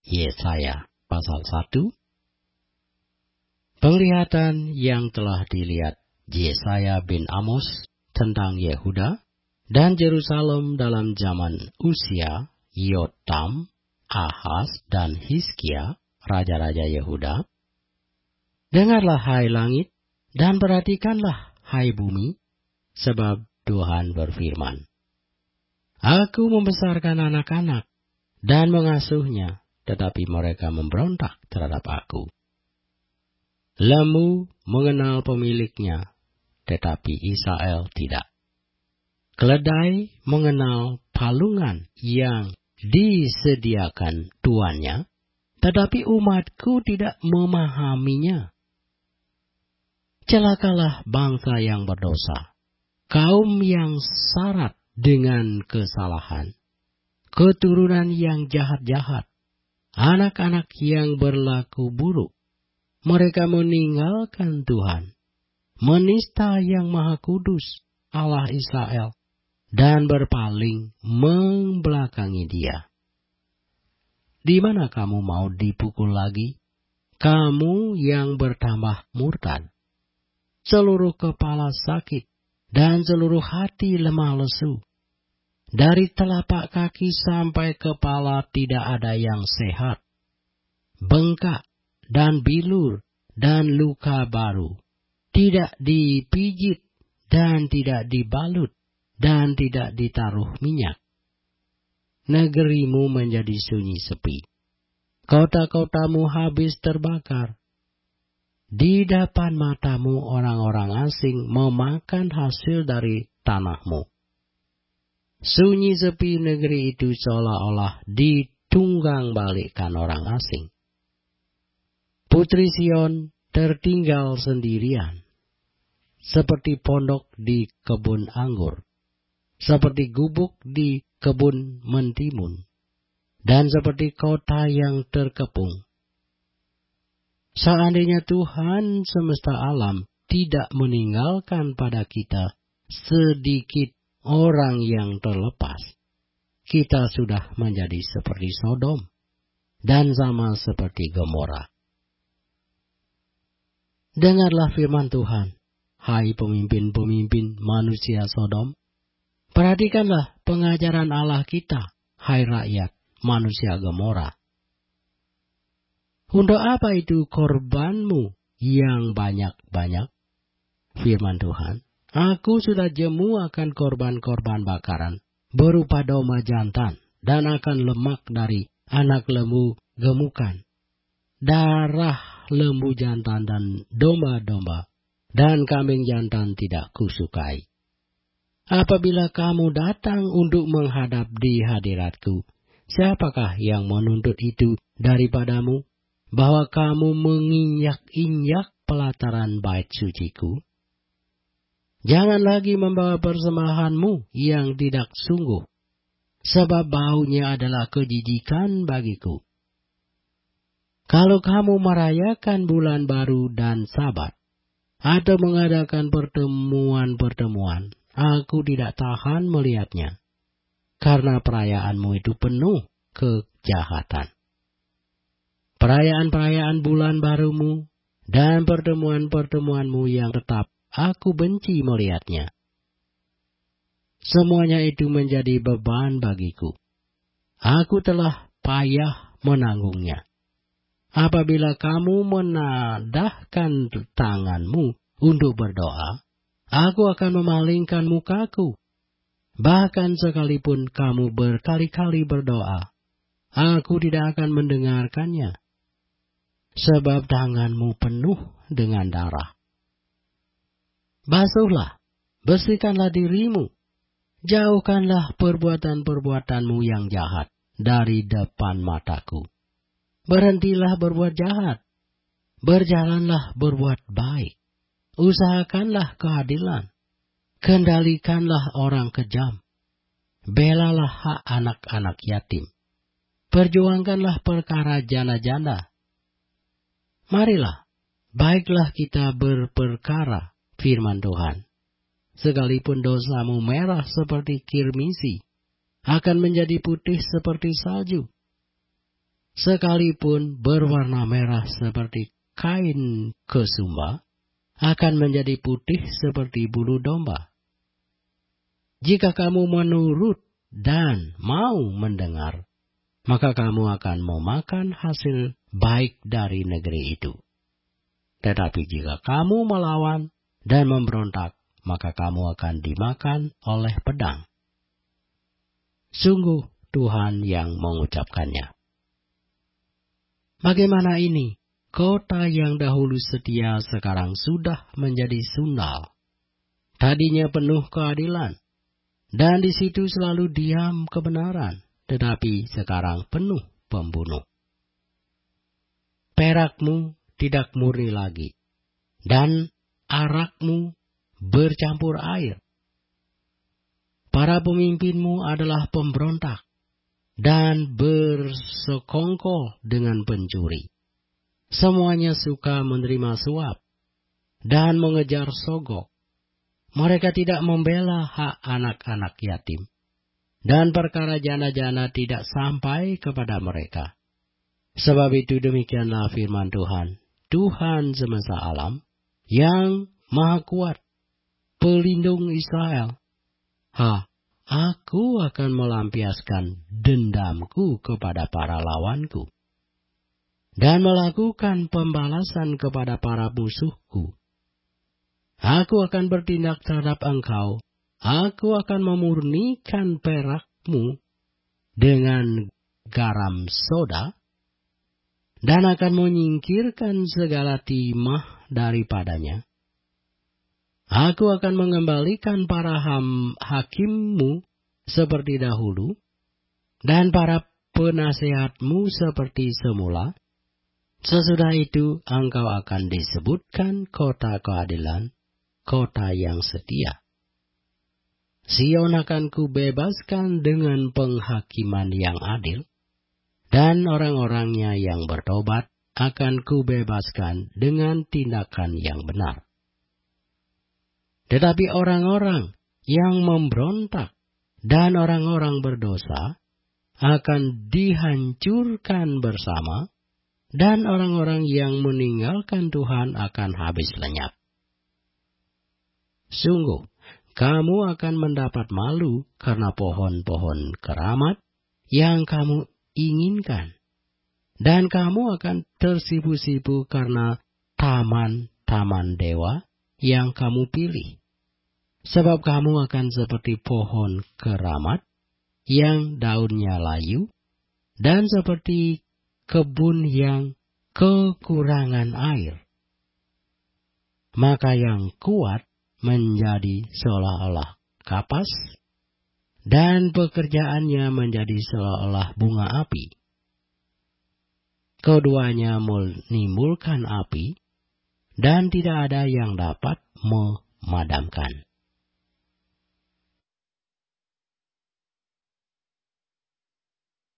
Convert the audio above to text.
Yesaya pasal 1. Penglihatan yang telah dilihat Yesaya bin Amos tentang Yehuda dan Yerusalem dalam zaman Usia, Yotam, Ahaz, dan Hizkia, raja-raja Yehuda. Dengarlah hai langit, dan perhatikanlah hai bumi, sebab Tuhan berfirman, Aku membesarkan anak-anak dan mengasuhnya, tetapi mereka memberontak terhadap aku. Lembu mengenal pemiliknya, tetapi Israel tidak. Keledai mengenal palungan yang disediakan tuannya, tetapi umatku tidak memahaminya. Celakalah bangsa yang berdosa, kaum yang syarat dengan kesalahan, keturunan yang jahat-jahat, anak-anak yang berlaku buruk. Mereka meninggalkan Tuhan, menista yang Maha Kudus, Allah Israel, dan berpaling membelakangi Dia. Di mana kamu mau dipukul lagi? Kamu yang bertambah murtad. Seluruh kepala sakit, dan seluruh hati lemah lesu. Dari telapak kaki sampai kepala tidak ada yang sehat. Bengkak dan bilur dan luka baru. Tidak dipijit dan tidak dibalut dan tidak ditaruh minyak. Negerimu menjadi sunyi sepi. Kota-kotamu habis terbakar. Di depan matamu orang-orang asing memakan hasil dari tanahmu. Sunyi sepi negeri itu seolah-olah ditunggang balikkan orang asing. Putri Sion tertinggal sendirian, seperti pondok di kebun anggur, seperti gubuk di kebun mentimun, dan seperti kota yang terkepung. Seandainya Tuhan semesta alam tidak meninggalkan pada kita sedikit orang yang terlepas, kita sudah menjadi seperti Sodom dan sama seperti Gomora. Dengarlah firman Tuhan, hai pemimpin-pemimpin manusia Sodom. Perhatikanlah pengajaran Allah kita, hai rakyat manusia Gomora. Untuk apa itu korbanmu yang banyak-banyak? Firman Tuhan, Aku sudah jemu akan korban-korban bakaran berupa domba jantan dan akan lemak dari anak lembu gemukan, darah lembu jantan dan domba-domba dan kambing jantan tidak kusukai. Apabila kamu datang untuk menghadap di hadiratku, siapakah yang menuntut itu daripadamu, bahwa kamu menginjak-injak pelataran bait suciku? Jangan lagi membawa persembahanmu yang tidak sungguh, sebab baunya adalah kejijikan bagiku. Kalau kamu merayakan bulan baru dan Sabat, atau mengadakan pertemuan-pertemuan, aku tidak tahan melihatnya, karena perayaanmu itu penuh kejahatan. Perayaan-perayaan bulan barumu dan pertemuan-pertemuanmu yang tetap, aku benci melihatnya. Semuanya itu menjadi beban bagiku. Aku telah payah menanggungnya. Apabila kamu menadahkan tanganmu untuk berdoa, aku akan memalingkan mukaku. Bahkan sekalipun kamu berkali-kali berdoa, aku tidak akan mendengarkannya. Sebab tanganmu penuh dengan darah. Basuhlah, bersihkanlah dirimu. Jauhkanlah perbuatan-perbuatanmu yang jahat dari depan mataku. Berhentilah berbuat jahat. Berjalanlah berbuat baik. Usahakanlah keadilan. Kendalikanlah orang kejam. Belalah hak anak-anak yatim. Perjuangkanlah perkara jana-jana. Marilah, baiklah kita berperkara, firman Tuhan. Sekalipun dosamu merah seperti kirmisi, akan menjadi putih seperti salju. sekalipun berwarna merah seperti kain kesumba, akan menjadi putih seperti bulu domba. Jika kamu menurut dan mau mendengar, maka kamu akan memakan hasil baik dari negeri itu. Tetapi jika kamu melawan dan memberontak, maka kamu akan dimakan oleh pedang. Sungguh Tuhan yang mengucapkannya. Bagaimana ini? Kota yang dahulu setia sekarang sudah menjadi sundal. Tadinya penuh keadilan, dan di situ selalu diam kebenaran, tetapi sekarang penuh pembunuh. Perakmu tidak murni lagi, dan arakmu bercampur air. Para pemimpinmu adalah pemberontak, dan bersekongkol dengan pencuri. Semuanya suka menerima suap dan mengejar sogok. Mereka tidak membela hak anak-anak yatim, dan perkara jana-jana tidak sampai kepada mereka. Sebab itu demikianlah firman Tuhan, Tuhan semesta alam, yang maha kuat, pelindung Israel. Aku akan melampiaskan dendamku kepada para lawanku, dan melakukan pembalasan kepada para musuhku. Aku akan bertindak terhadap engkau. Aku akan memurnikan perakmu dengan garam soda, dan akan menyingkirkan segala timah daripadanya. Aku akan mengembalikan para hakimmu seperti dahulu, dan para penasehatmu seperti semula. Sesudah itu engkau akan disebutkan kota keadilan, kota yang setia. Sion akan kubebaskan dengan penghakiman yang adil, dan orang-orangnya yang bertobat akan kubebaskan dengan tindakan yang benar. Tetapi orang-orang yang memberontak dan orang-orang berdosa akan dihancurkan bersama, dan orang-orang yang meninggalkan Tuhan akan habis lenyap. Sungguh, kamu akan mendapat malu karena pohon-pohon keramat yang kamu inginkan, dan kamu akan tersipu-sipu karena taman-taman dewa yang kamu pilih. Sebab kamu akan seperti pohon keramat yang daunnya layu, dan seperti kebun yang kekurangan air. Maka yang kuat menjadi seolah-olah kapas, dan pekerjaannya menjadi seolah-olah bunga api. Keduanya menimbulkan api, dan tidak ada yang dapat memadamkan.